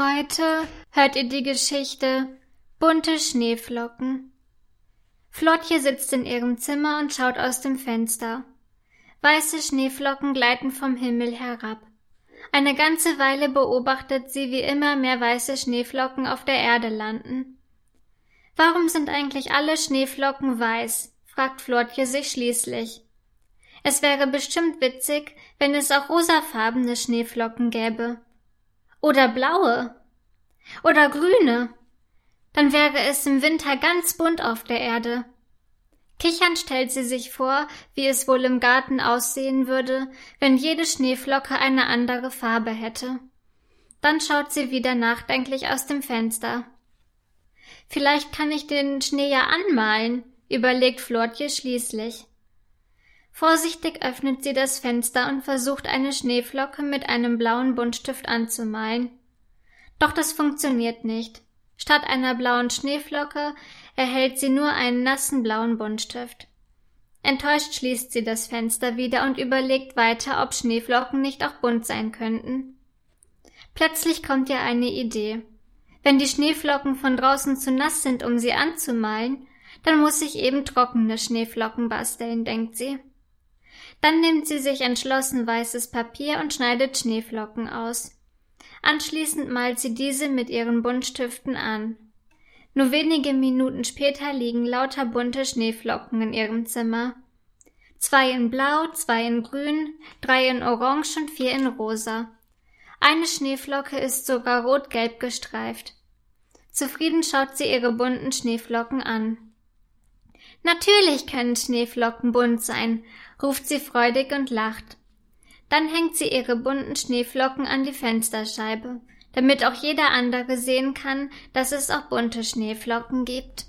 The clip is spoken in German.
Heute hört ihr die Geschichte Bunte Schneeflocken. Flottje sitzt in ihrem Zimmer und schaut aus dem Fenster. Weiße Schneeflocken gleiten vom Himmel herab. Eine ganze Weile beobachtet sie, wie immer mehr weiße Schneeflocken auf der Erde landen. Warum sind eigentlich alle Schneeflocken weiß? Fragt Flottje sich schließlich. Es wäre bestimmt witzig, wenn es auch rosafarbene Schneeflocken gäbe. Oder blaue. Oder grüne. Dann wäre es im Winter ganz bunt auf der Erde. Kichernd stellt sie sich vor, wie es wohl im Garten aussehen würde, wenn jede Schneeflocke eine andere Farbe hätte. Dann schaut sie wieder nachdenklich aus dem Fenster. Vielleicht kann ich den Schnee ja anmalen, überlegt Flottje schließlich. Vorsichtig öffnet sie das Fenster und versucht, eine Schneeflocke mit einem blauen Buntstift anzumalen. Doch das funktioniert nicht. Statt einer blauen Schneeflocke erhält sie nur einen nassen blauen Buntstift. Enttäuscht schließt sie das Fenster wieder und überlegt weiter, ob Schneeflocken nicht auch bunt sein könnten. Plötzlich kommt ihr eine Idee. Wenn die Schneeflocken von draußen zu nass sind, um sie anzumalen, dann muss ich eben trockene Schneeflocken basteln, denkt sie. Dann nimmt sie sich entschlossen weißes Papier und schneidet Schneeflocken aus. Anschließend malt sie diese mit ihren Buntstiften an. Nur wenige Minuten später liegen lauter bunte Schneeflocken in ihrem Zimmer. 2 in Blau, 2 in Grün, 3 in Orange und 4 in Rosa. Eine Schneeflocke ist sogar rot-gelb gestreift. Zufrieden schaut sie ihre bunten Schneeflocken an. Natürlich können Schneeflocken bunt sein, ruft sie freudig und lacht. Dann hängt sie ihre bunten Schneeflocken an die Fensterscheibe, damit auch jeder andere sehen kann, dass es auch bunte Schneeflocken gibt.